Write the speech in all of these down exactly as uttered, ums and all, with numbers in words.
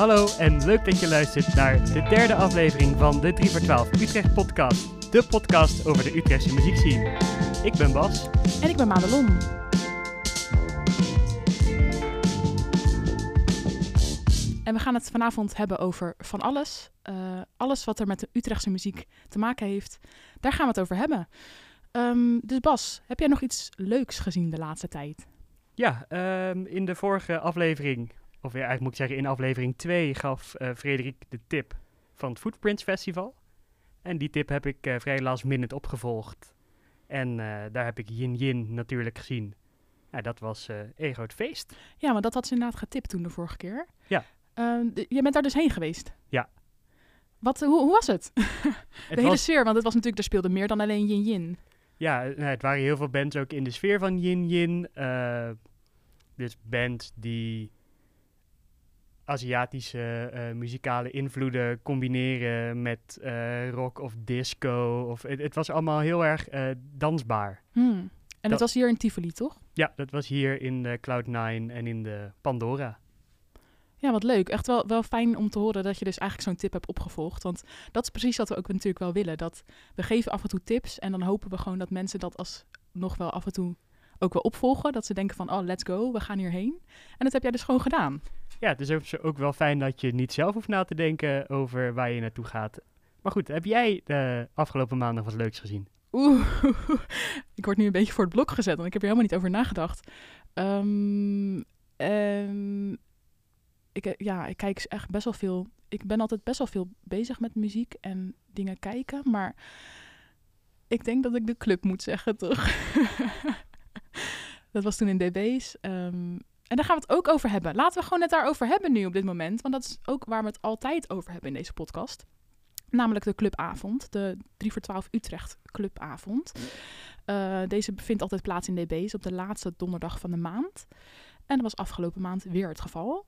Hallo en leuk dat je luistert naar de derde aflevering van de drie voor twaalf Utrecht podcast. De podcast over de Utrechtse muziekscene. Ik ben Bas. En ik ben Madelon. En we gaan het vanavond hebben over van alles. Uh, alles wat er met de Utrechtse muziek te maken heeft. Daar gaan we het over hebben. Um, dus Bas, heb jij nog iets leuks gezien de laatste tijd? Ja, um, in de vorige aflevering, of ja, eigenlijk moet ik zeggen in aflevering twee, gaf uh, Frederik de tip van het Footprints Festival. En die tip heb ik uh, vrij last minute opgevolgd. En uh, daar heb ik Yin Yin natuurlijk gezien. Ja, dat was uh, een groot feest. Ja, maar dat had ze inderdaad getipt toen de vorige keer. Ja. Uh, d- je bent daar dus heen geweest? Ja. Wat, hoe, hoe was het? de het hele was... sfeer, want het was natuurlijk, er speelde meer dan alleen Yin Yin. Ja, nou, het waren heel veel bands ook in de sfeer van Yin Yin. Uh, dus bands die Aziatische uh, muzikale invloeden combineren met uh, rock of disco. Of, het, het was allemaal heel erg uh, dansbaar. Hmm. En dat... het was hier in Tivoli, toch? Ja, dat was hier in de Cloud nine en in de Pandora. Ja, wat leuk. Echt wel, wel fijn om te horen dat je dus eigenlijk zo'n tip hebt opgevolgd. Want dat is precies wat we ook natuurlijk wel willen. Dat we geven af en toe tips en dan hopen we gewoon dat mensen dat als nog wel af en toe ook wel opvolgen. Dat ze denken van, oh, let's go, we gaan hierheen. En dat heb jij dus gewoon gedaan. Ja, het is ook wel fijn dat je niet zelf hoeft na te denken over waar je naartoe gaat. Maar goed, heb jij de afgelopen maandag wat leuks gezien? Oeh, ik word nu een beetje voor het blok gezet, want ik heb er helemaal niet over nagedacht. Um, um, ik, ja, ik kijk echt best wel veel. Ik ben altijd best wel veel bezig met muziek en dingen kijken, maar ik denk dat ik de club moet zeggen, toch? Dat was toen in D B's. Um, en daar gaan we het ook over hebben. Laten we gewoon het daarover hebben nu op dit moment, want dat is ook waar we het altijd over hebben in deze podcast. Namelijk de clubavond, de drie voor twaalf Utrecht clubavond. Uh, deze vindt altijd plaats in D B's op de laatste donderdag van de maand. En dat was afgelopen maand weer het geval.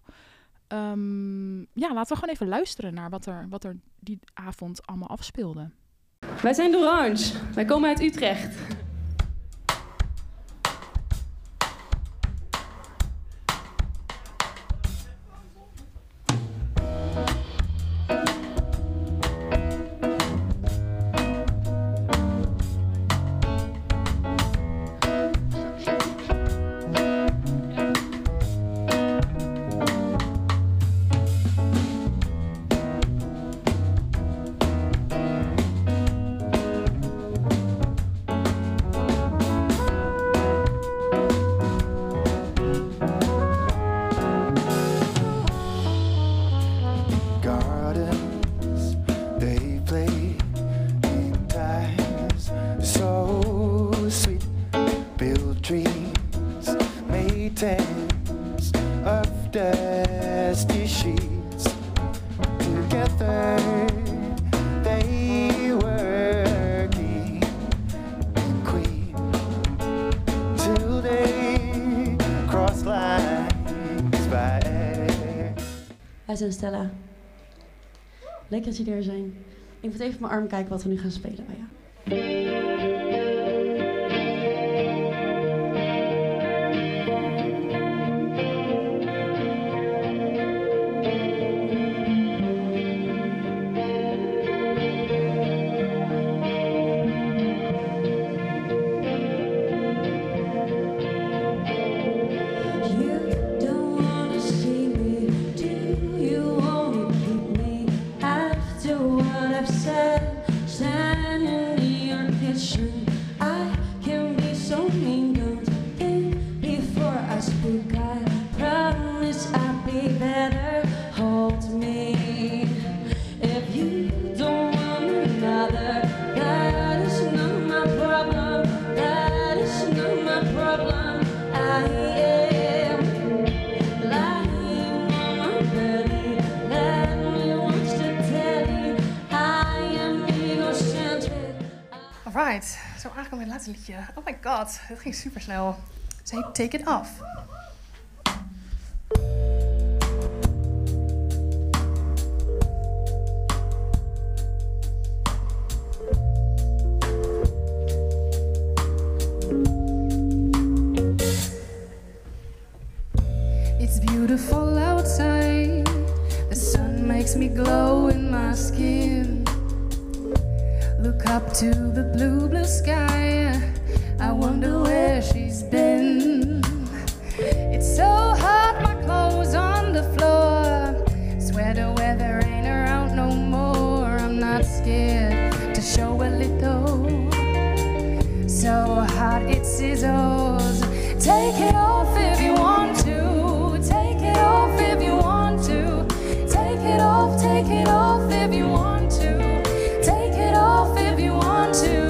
Um, ja, laten we gewoon even luisteren naar wat er, wat er die avond allemaal afspeelde. Wij zijn de Orange. Wij komen uit Utrecht. Wij zijn Stella. Leuk dat jullie er zijn. Ik moet even op mijn arm kijken wat we nu gaan spelen bij jou. Alright, zo aangekomen bij het laatste liedje. Oh my god, het ging super snel. Ze heet Take It Off. It's beautiful outside. The makes me glow in my skin. Look up to the blue, blue sky. I wonder where she's been. It's so hot, my clothes on the floor. Swear the weather ain't around no more. I'm not scared to show a little. So hot it sizzles. Take it off if you want to. Take it off if you want to. Take it off, take it off if you want to. Take it off if you want to.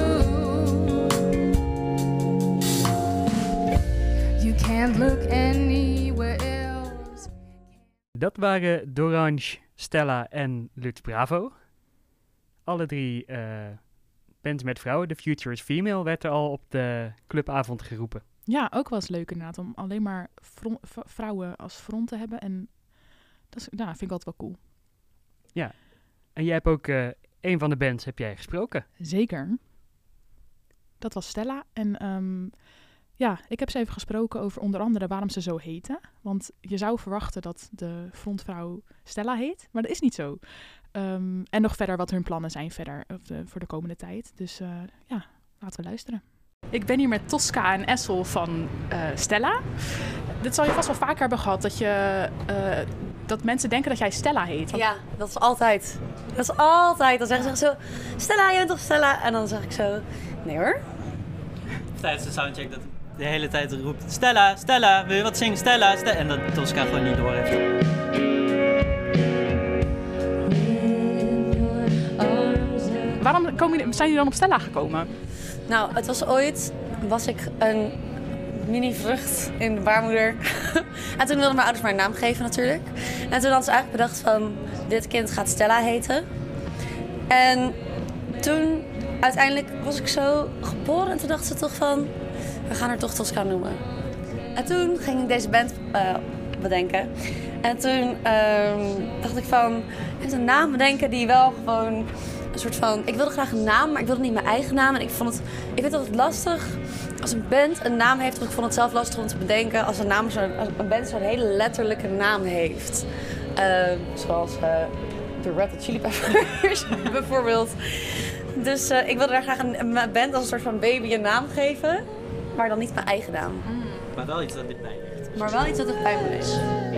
You can't look anywhere else. Dat waren Dorange, Stella en Lutz Bravo. Alle drie uh, bands met vrouwen. The Future is Female werd er al op de clubavond geroepen. Ja, ook wel eens leuk inderdaad om alleen maar front, v- vrouwen als front te hebben. En dat is, nou, vind ik altijd wel cool. Ja, en jij hebt ook uh, een van de bands heb jij gesproken. Zeker. Dat was Stella. En um, ja, ik heb ze even gesproken over onder andere waarom ze zo heten. Want je zou verwachten dat de frontvrouw Stella heet, maar dat is niet zo. Um, en nog verder wat hun plannen zijn verder of de, voor de komende tijd. Dus uh, ja, laten we luisteren. Ik ben hier met Tosca en Essel van uh, Stella. Dit zal je vast wel vaker hebben gehad, dat, je, uh, dat mensen denken dat jij Stella heet. Want... Ja, dat is altijd. Dat is altijd. Dan zeggen ze zo, Stella, je bent toch Stella? En dan zeg ik zo, nee hoor. Tijdens de soundcheck dat de hele tijd roept, Stella, Stella, wil je wat zingen? Stella, Stella. En dat Tosca gewoon niet door heeft. Waarom komen jullie, zijn jullie dan op Stella gekomen? Nou, het was ooit, was ik een mini-vrucht in de baarmoeder. En toen wilden mijn ouders mij een naam geven natuurlijk. En toen hadden ze eigenlijk bedacht van, dit kind gaat Stella heten. En toen, uiteindelijk was ik zo geboren en toen dachten ze toch van, we gaan haar toch Tosca noemen. En toen ging ik deze band uh, bedenken. En toen uh, dacht ik van, ik moet een naam bedenken die wel gewoon... Een soort van, ik wilde graag een naam, maar ik wilde niet mijn eigen naam. En ik vond het, ik vind het altijd lastig als een band een naam heeft. Of ik vond het zelf lastig om te bedenken als een, naam zo, als een band zo'n hele letterlijke naam heeft. Uh, zoals uh, de Red Hot Chili Peppers bijvoorbeeld. Dus uh, ik wilde daar graag een, een band als een soort van baby een naam geven. Maar dan niet mijn eigen naam. Mm. Maar wel iets dat dichtbij ligt. Maar wel iets dat dichtbij me ligt.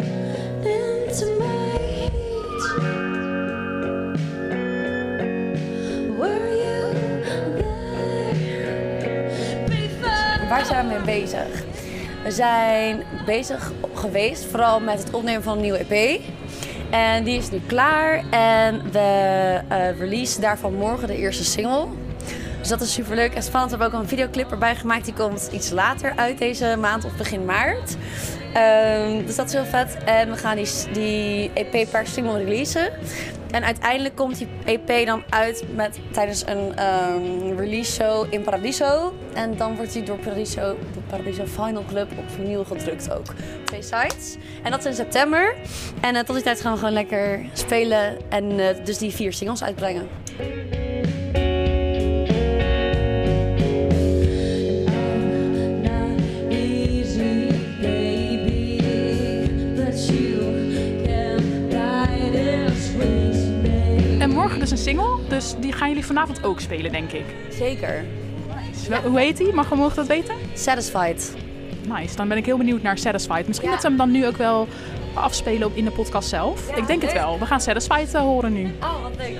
Waar zijn we mee bezig? We zijn bezig geweest, vooral met het opnemen van een nieuwe E P. En die is nu klaar en we uh, releasen daarvan morgen de eerste single. Dus dat is superleuk en spannend. We hebben ook een videoclip erbij gemaakt. Die komt iets later uit deze maand of begin maart. Um, dus dat is heel vet. En we gaan die, die E P per single releasen. En uiteindelijk komt die E P dan uit met, tijdens een um, release show in Paradiso. En dan wordt die door Paradiso, de Paradiso Final Club op vinyl gedrukt ook. Twee sites. En dat is in september. En uh, tot die tijd gaan we gewoon lekker spelen en uh, dus die vier singles uitbrengen. Morgen dus een single, dus die gaan jullie vanavond ook spelen, denk ik. Zeker. Nice. Wel, hoe heet die? Mag we mogen dat weten? Satisfied. Nice, dan ben ik heel benieuwd naar Satisfied. Misschien ja. dat ze hem dan nu ook wel afspelen op in de podcast zelf. Ja, ik denk leuk. Het wel. We gaan Satisfied uh, horen nu. Oh, wat leuk.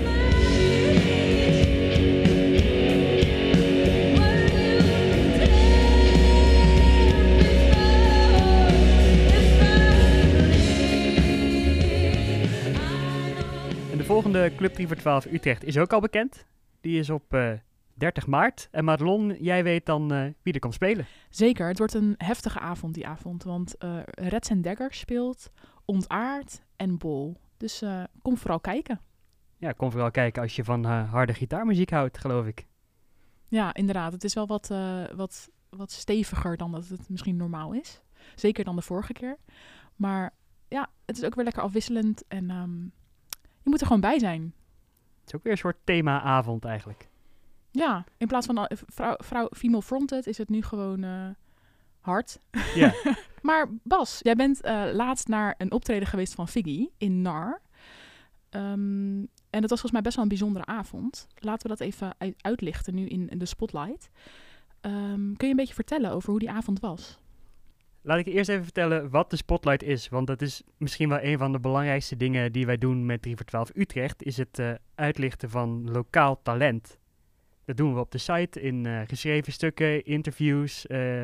De volgende Club drie voor twaalf Utrecht is ook al bekend. Die is op uh, dertig maart. En Madelon, jij weet dan uh, wie er komt spelen. Zeker, het wordt een heftige avond die avond. Want uh, Reds and Daggers speelt, Ontaard en Bol. Dus uh, kom vooral kijken. Ja, kom vooral kijken als je van uh, harde gitaarmuziek houdt, geloof ik. Ja, inderdaad. Het is wel wat, uh, wat, wat steviger dan dat het misschien normaal is. Zeker dan de vorige keer. Maar ja, het is ook weer lekker afwisselend en... Um, je moet er gewoon bij zijn. Het is ook weer een soort themaavond eigenlijk. Ja, in plaats van uh, vrouw, vrouw, female fronted is het nu gewoon uh, hard. Ja. Maar Bas, jij bent uh, laatst naar een optreden geweest van Figgy in Nar. Um, en het was volgens mij best wel een bijzondere avond. Laten we dat even uit- uitlichten nu in, in de spotlight. Um, kun je een beetje vertellen over hoe die avond was? Laat ik eerst even vertellen wat de Spotlight is. Want dat is misschien wel een van de belangrijkste dingen die wij doen met drie voor twaalf Utrecht. Is het uh, uitlichten van lokaal talent. Dat doen we op de site in uh, geschreven stukken, interviews, uh,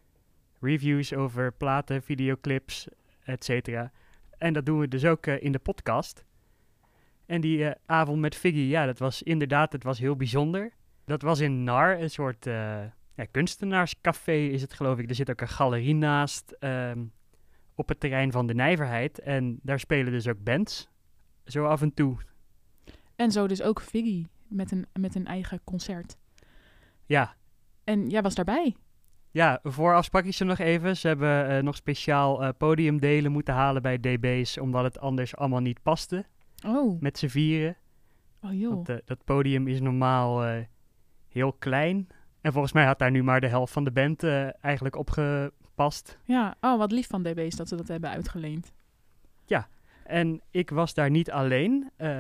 reviews over platen, videoclips, et cetera. En dat doen we dus ook uh, in de podcast. En die uh, avond met Figgy, ja, dat was inderdaad, het was heel bijzonder. Dat was in Nar, een soort uh, ja, kunstenaarscafé is het geloof ik. Er zit ook een galerie naast um, op het terrein van de Nijverheid. En daar spelen dus ook bands, zo af en toe. En zo dus ook Figgy met een, met een eigen concert. Ja. En jij was daarbij. Ja, vooraf sprak ik ze nog even. Ze hebben uh, nog speciaal uh, podiumdelen moeten halen bij D B's, omdat het anders allemaal niet paste. Oh. Met z'n vieren. Oh joh. Want uh, dat podium is normaal uh, heel klein. En volgens mij had daar nu maar de helft van de band uh, eigenlijk opgepast. Ja, oh wat lief van D B's dat ze dat hebben uitgeleend. Ja, en ik was daar niet alleen. Uh,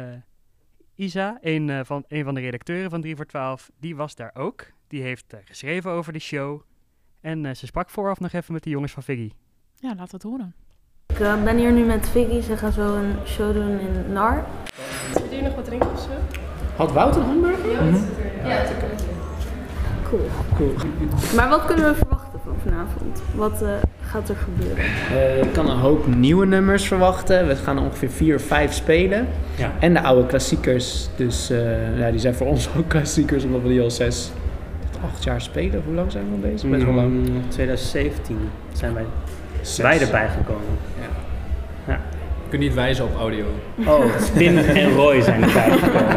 Isa, een, uh, van, een van de redacteuren van drie voor twaalf, die was daar ook. Die heeft uh, geschreven over de show. En uh, ze sprak vooraf nog even met de jongens van Figgy. Ja, laten we het horen. Ik uh, ben hier nu met Figgy. Ze gaan zo een show doen in Nar. Wil je nog wat drinken of zo? Had Wout een hamburger? Ja, mm-hmm. ja, het is oké. Cool. Cool. Maar wat kunnen we verwachten van vanavond? Wat uh, gaat er gebeuren? Uh, ik kan een hoop nieuwe nummers verwachten. We gaan ongeveer vier of vijf spelen. Ja. En de oude klassiekers. Dus uh, ja, die zijn voor ons ook klassiekers, omdat we die al zes, acht jaar spelen. Hoe lang zijn we al bezig? Best wel lang. twintig zeventien zijn wij Zes. wij erbij gekomen. Ja. Ja. Je kunt niet wijzen op audio. Oh, Tim en Roy zijn erbij gekomen.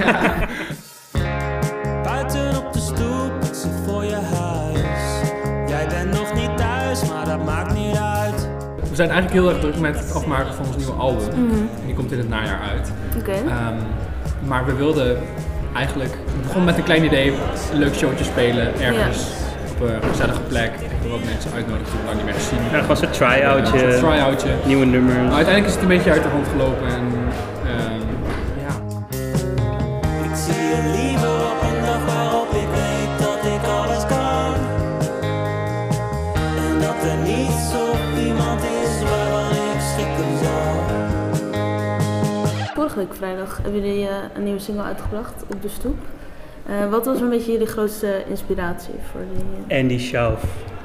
Buiten op de stoep, ik zit voor je huis. Jij bent nog niet thuis, maar dat maakt niet uit. We zijn eigenlijk heel erg druk met het afmaken van ons nieuwe album. Mm-hmm. En die komt in het najaar uit. Oké. Okay. Um, maar we wilden eigenlijk, we begonnen met een klein idee, een leuk showtje spelen ergens. Ja. Op een gezellige plek. Ik wil wat mensen uitnodigen die we lang niet meer gezien. Ja, gewoon zo'n try-outje. Ja, zo'n try-outje. Nieuwe nummers. Maar uiteindelijk is het een beetje uit de hand gelopen en um, ja. Ik zie je liever op een dag waarop ik weet dat ik alles kan. En dat er niets of iemand is waarvan ik schrikken zou. Vorige week vrijdag hebben jullie uh, een nieuwe single uitgebracht op de stoep. Uh, wat was een beetje jullie grootste inspiratie voor die... Andy Schauf.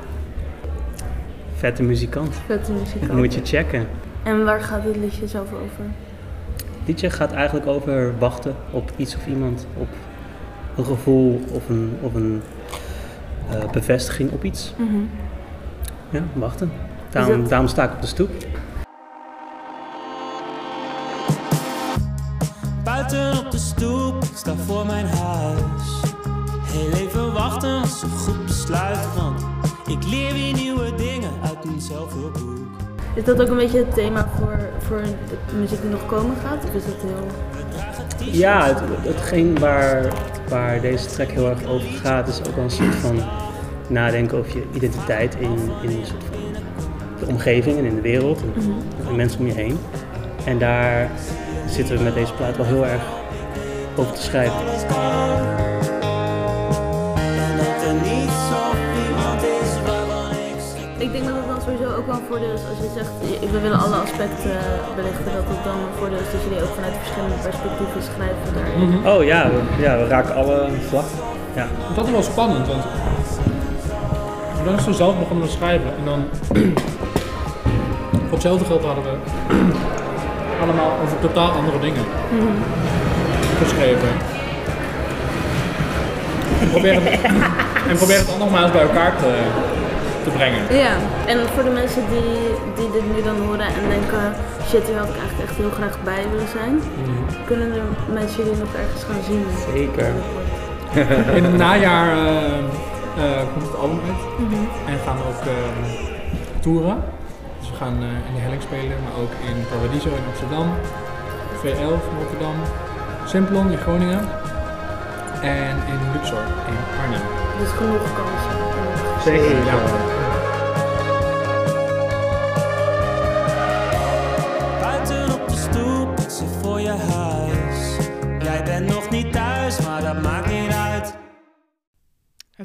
Vette muzikant. Vette muzikant. Dat moet je checken. En waar gaat dit liedje zelf over? Het liedje gaat eigenlijk over wachten op iets of iemand. Op een gevoel of een, of een uh, bevestiging op iets. Mm-hmm. Ja, wachten. Daarom, dat... daarom sta ik op de stoep. Buiten op de stoep, ik sta voor mijn huis. Heel even wachten als een goed besluit, want ik leer weer nieuwe dingen uit mijn zelfhulpboek. Is dat ook een beetje het thema voor, voor de muziek die nog komen gaat? Of is dat heel... Ja, het, hetgeen waar, waar deze track heel erg over gaat is ook wel een soort van nadenken over je identiteit in, in een soort van de omgeving en in de wereld en, mm-hmm. en mensen om je heen. En daar zitten we met deze plaat wel heel erg over te schrijven. Ik denk dat het dan sowieso ook wel een voordeel is als je zegt, we willen alle aspecten belichten, dat het dan een voordeel is dat jullie ook vanuit verschillende perspectieven schrijven daarin. Mm-hmm. Oh ja we, ja, we raken alle vlakken. Ja. Dat is wel spannend, want dan is zo zelf begonnen te schrijven en dan voor hetzelfde geld hadden we allemaal over totaal andere dingen mm-hmm. geschreven. En probeer het, en probeer het dan nogmaals bij elkaar te, te brengen. Ja, en voor de mensen die, die dit nu dan horen en denken, shit, hier had ik eigenlijk echt heel graag bij willen zijn. Mm-hmm. Kunnen de mensen jullie nog ergens gaan zien? Zeker. In het najaar uh, uh, komt het album uit mm-hmm. en gaan we ook uh, toeren. Dus we gaan uh, in de Helling spelen, maar ook in Paradiso in Amsterdam, V elf in Rotterdam, Simplon in Groningen en in Luxor in Arnhem. Dus genoeg kansen. Zeker, ja. Buiten op de stoep, ik zit voor je huis.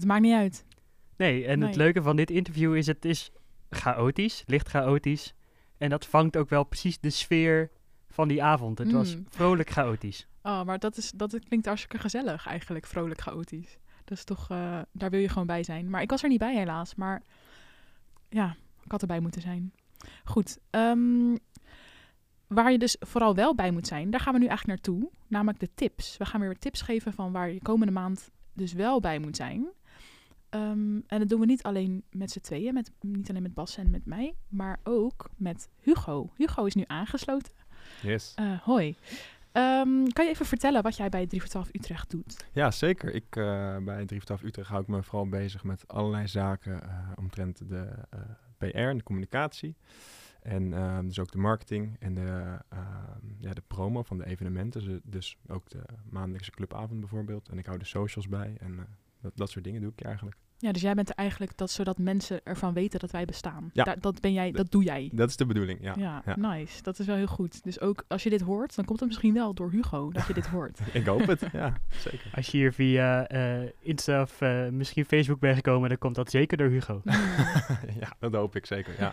maakt niet uit. Nee, en Nee. het leuke van dit interview is, het is chaotisch, licht chaotisch. En dat vangt ook wel precies de sfeer van die avond. Het was Mm. vrolijk chaotisch. Oh, maar dat, is, dat klinkt hartstikke gezellig eigenlijk, vrolijk chaotisch. Dus toch, uh, daar wil je gewoon bij zijn. Maar ik was er niet bij helaas, maar ja, ik had erbij moeten zijn. Goed, um, waar je dus vooral wel bij moet zijn, daar gaan we nu eigenlijk naartoe. Namelijk de tips. We gaan weer tips geven van waar je komende maand dus wel bij moet zijn. Um, en dat doen we niet alleen met z'n tweeën, met, niet alleen met Bas en met mij, maar ook met Hugo. Hugo is nu aangesloten. Yes. Uh, hoi. Um, kan je even vertellen wat jij bij drie voor twaalf Utrecht doet? Ja, zeker. Ik, uh, bij drie voor twaalf Utrecht hou ik me vooral bezig met allerlei zaken uh, omtrent de uh, P R en de communicatie. En uh, dus ook de marketing en de, uh, ja, de promo van de evenementen. Dus, dus ook de maandelijkse clubavond bijvoorbeeld. En ik hou de socials bij en uh, dat, dat soort dingen doe ik eigenlijk. Ja, dus jij bent er eigenlijk dat zodat mensen ervan weten dat wij bestaan. Ja. Da- dat ben jij, dat doe jij. Dat is de bedoeling, ja. Ja, ja. Nice. Dat is wel heel goed. Dus ook als je dit hoort, dan komt het misschien wel door Hugo dat je dit hoort. Ik hoop het, ja, zeker. Als je hier via uh, Insta of uh, misschien Facebook bent gekomen, dan komt dat zeker door Hugo. Ja, dat hoop ik zeker, ja.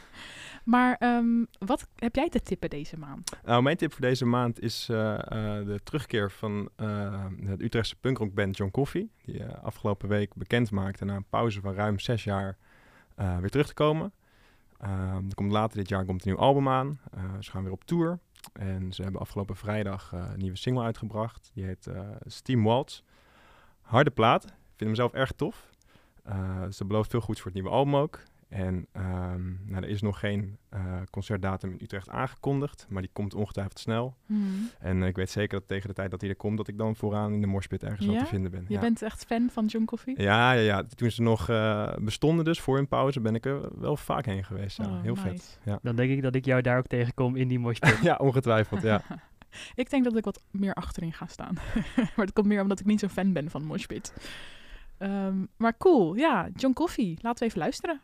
Maar um, wat heb jij te tippen deze maand? Nou, mijn tip voor deze maand is uh, uh, de terugkeer van uh, de Utrechtse punkrockband John Coffee. Die uh, afgelopen week bekend maakte na een pauze van ruim zes jaar uh, weer terug te komen. Uh, er komt later dit jaar komt een nieuw album aan. Uh, ze gaan weer op tour. En ze hebben afgelopen vrijdag uh, een nieuwe single uitgebracht. Die heet uh, Steam Waltz. Harde plaat. Ik vind hem zelf erg tof. Uh, dus dat belooft veel goeds voor het nieuwe album ook. En um, nou, er is nog geen uh, concertdatum in Utrecht aangekondigd, maar die komt ongetwijfeld snel. Mm. En uh, ik weet zeker dat tegen de tijd dat hij er komt, dat ik dan vooraan in de morspit ergens ja? wel te vinden ben. Je ja. bent echt fan van John Coffee? Ja, ja, ja. Toen ze nog uh, bestonden dus, voor hun pauze, ben ik er wel vaak heen geweest. Ja. Oh, Heel nice. vet. Ja. Dan denk ik dat ik jou daar ook tegenkom in die morspit. Ja, ongetwijfeld, ja. Ik denk dat ik wat meer achterin ga staan. Maar het komt meer omdat ik niet zo fan ben van moshpit. Um, maar cool, ja, John Coffee. Laten we even luisteren.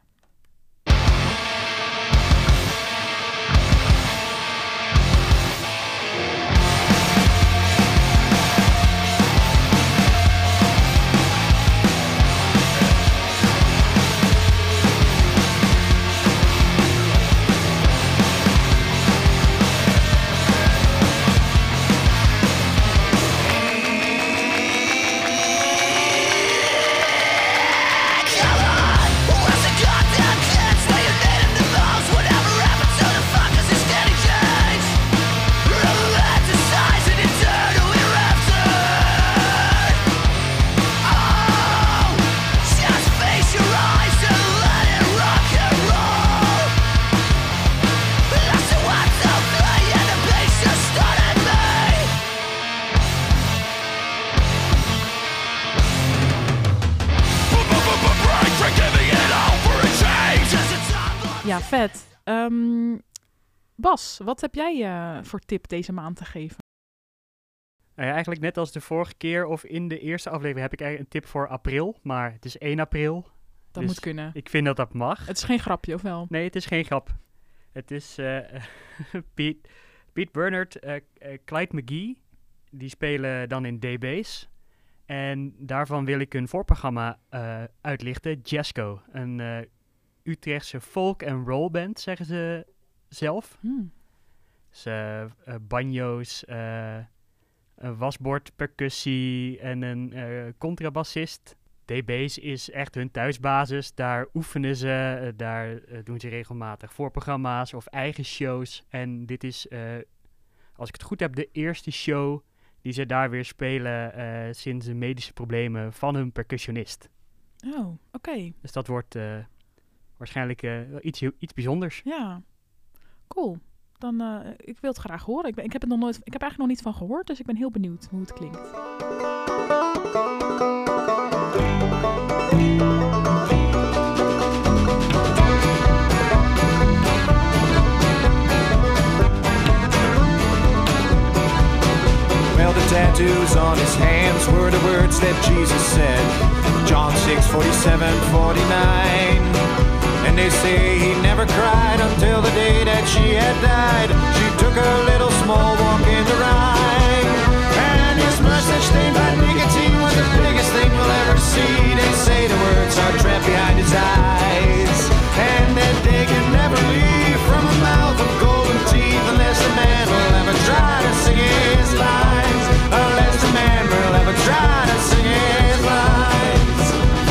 Ja, vet. Um, Bas, wat heb jij uh, voor tip deze maand te geven? Nou ja, eigenlijk net als de vorige keer of in de eerste aflevering heb ik eigenlijk een tip voor april. Maar het is één april. Dat dus moet kunnen. Ik vind dat dat mag. Het is geen grapje, of wel? Nee, het is geen grap. Het is uh, Pete, Pete Bernard, uh, uh, Clyde McGee. Die spelen dan in D-Base. En daarvan wil ik een voorprogramma uh, uitlichten. Jesco, een uh, Utrechtse folk- en rollband, zeggen ze zelf. Hmm. Dus uh, uh, banjo's, uh, een wasbord, percussie en een uh, contrabassist. D-Base is echt hun thuisbasis. Daar oefenen ze, uh, daar uh, doen ze regelmatig voorprogramma's of eigen shows. En dit is, uh, als ik het goed heb, de eerste show die ze daar weer spelen uh, sinds de medische problemen van hun percussionist. Oh, oké. Okay. Dus dat wordt uh, waarschijnlijk uh, iets, iets bijzonders. Ja, cool. Dan, uh, ik wil het graag horen. Ik, ben, ik, heb het nog nooit, ik heb eigenlijk nog niet van gehoord, dus ik ben heel benieuwd hoe het klinkt. Well, the tattoos on his hands were the words that Jesus said. John six, forty-seven, forty-nine. And they say he never cried until the day that she had died. She took a little small walk in the Rhine. And his mustache stained by nicotine was the biggest thing we'll ever see. They say are trapped behind his eyes, and that they can never leave from a mouth of golden teeth unless the man will ever try to sing his lines, unless the man will ever try to sing his lines.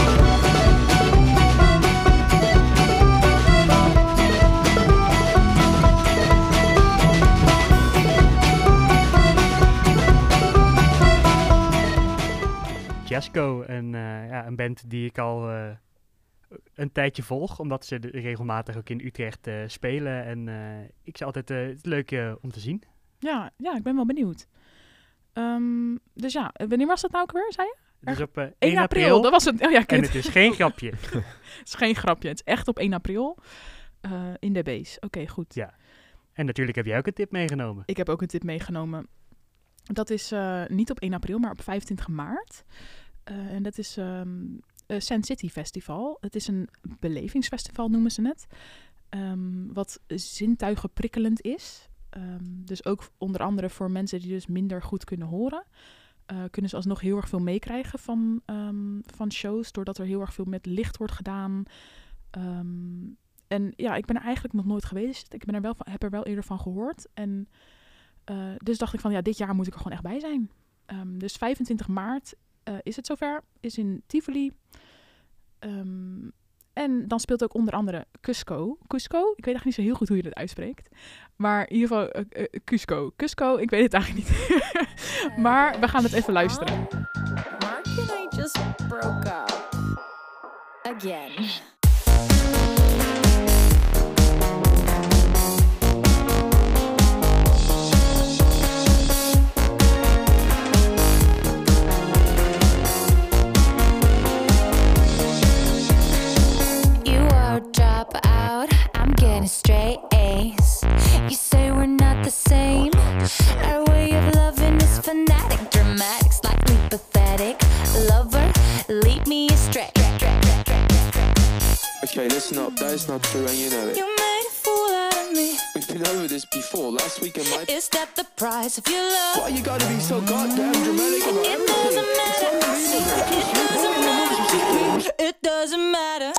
Jazzco, een, uh, ja, een band die ik al uh, een tijdje volg, omdat ze de, regelmatig ook in Utrecht uh, spelen. En uh, ik zei altijd, uh, het is leuk uh, om te zien. Ja, ja, ik ben wel benieuwd. Um, dus ja, wanneer was dat nou ook weer, zei je? Dus op uh, één, één april. april. Dat was het. Oh ja, en het is geen grapje. Het is geen grapje. Het is echt op één april uh, in de base. Oké, okay, goed. Ja. En natuurlijk heb jij ook een tip meegenomen. Ik heb ook een tip meegenomen. Dat is uh, niet op één april, maar op vijfentwintig maart. Uh, en dat is um, uh, Sand City Festival. Het is een belevingsfestival, noemen ze het. Um, wat zintuigen prikkelend is. Um, dus ook onder andere voor mensen die dus minder goed kunnen horen. Uh, kunnen ze alsnog heel erg veel meekrijgen van, um, van shows. Doordat er heel erg veel met licht wordt gedaan. Um, en ja, ik ben er eigenlijk nog nooit geweest. Ik ben er wel van, heb er wel eerder van gehoord. En uh, dus dacht ik van, ja, dit jaar moet ik er gewoon echt bij zijn. Um, dus vijfentwintig maart uh, is het zover. Is in Tivoli. Um, en dan speelt ook onder andere Cusco. Cusco, ik weet eigenlijk niet zo heel goed hoe je dat uitspreekt. Maar in ieder geval uh, uh, Cusco. Cusco, ik weet het eigenlijk niet. Maar we gaan het even luisteren. Mark and I just broke up. Again. Drop out, I'm getting straight A's. You say we're not the same. Our way of loving is fanatic, dramatic, slightly pathetic. Lover, lead me astray. Okay, listen up, that is not true and you know it. You made a fool out of me. We've been over this before, last week in my... Is that the price of your love? Why you gotta be so goddamn dramatic about it everything? Doesn't matter. It doesn't matter. It doesn't matter.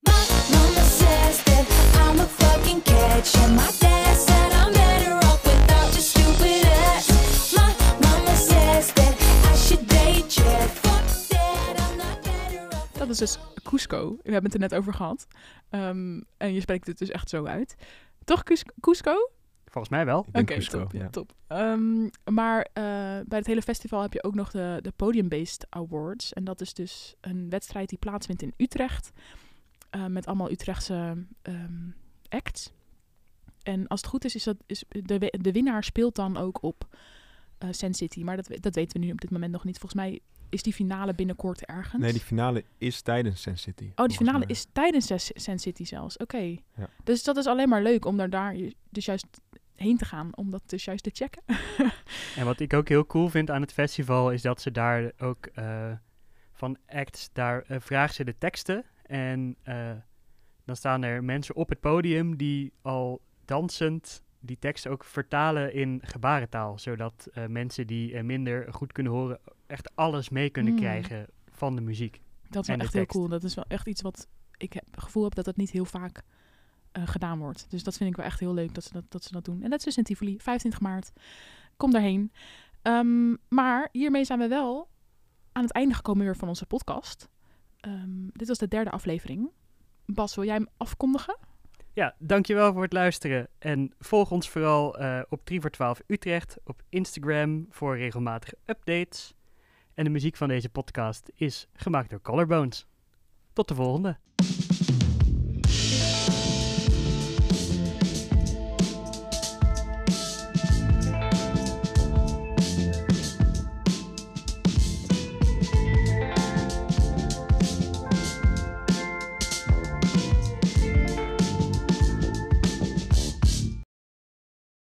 Mama says that I'm a fucking catch, and my dad said I'm better off without your stupid ass. My mama says that I should date you. Fuck that, I'm not better off. Dat is dus Cusco. We hebben het er net over gehad. Um, en je spreekt het dus echt zo uit. Toch Cusco? Volgens mij wel. Oké, okay, top. Ja. top. Um, maar uh, bij het hele festival heb je ook nog de, de Podium-Based Awards. En dat is dus een wedstrijd die plaatsvindt in Utrecht. Uh, met allemaal Utrechtse um, acts. En als het goed is, is, dat, is de, de winnaar speelt dan ook op uh, Sand City. Maar dat, dat weten we nu op dit moment nog niet. Volgens mij is die finale binnenkort ergens. Nee, die finale is tijdens Sand City. Oh, die finale mij. is tijdens Sand City zelfs. Oké. Okay. Ja. Dus dat is alleen maar leuk om daar, daar dus juist heen te gaan. Om dat dus juist te checken. En wat ik ook heel cool vind aan het festival is dat ze daar ook uh, van acts, daar uh, vragen ze de teksten. En uh, dan staan er mensen op het podium die al dansend die tekst ook vertalen in gebarentaal. Zodat uh, mensen die uh, minder goed kunnen horen echt alles mee kunnen mm. krijgen van de muziek. Dat is wel echt heel cool. Dat is wel echt iets wat ik heb, het gevoel heb dat dat niet heel vaak uh, gedaan wordt. Dus dat vind ik wel echt heel leuk dat ze dat, dat, ze dat doen. En dat is dus in Tivoli, vijfentwintig maart. Kom daarheen. Um, maar hiermee zijn we wel aan het einde gekomen weer van onze podcast. Um, dit was de derde aflevering. Bas, wil jij hem afkondigen? Ja, dankjewel voor het luisteren. En volg ons vooral uh, op drie voor twaalf Utrecht op Instagram voor regelmatige updates. En de muziek van deze podcast is gemaakt door Collarbones. Tot de volgende.